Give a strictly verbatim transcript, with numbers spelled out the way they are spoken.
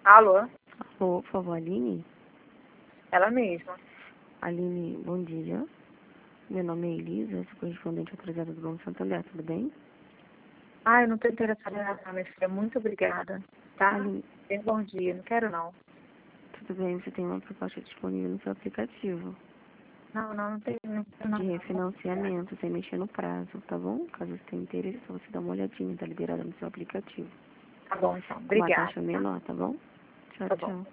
Alô? Alô, por favor, Aline? Ela mesma. Aline, bom dia. Meu nome é Elisa, sou correspondente autorizada do Banco Santander, tudo bem? Ah, eu não estou interessada em nada, minha filha. Muito obrigada. Tá? Aline, Tenha um bom dia. Não quero, não. tudo bem, você tem uma proposta disponível no seu aplicativo Não, não, não tem. Não, não, de não. refinanciamento, sem mexer no prazo, tá bom? Caso você tenha interesse, só você dá uma olhadinha, tá liberada no seu aplicativo. Tá bom, então. Com uma Obrigada. taxa menor, tá bom? Tchau, Tá bom. tchau.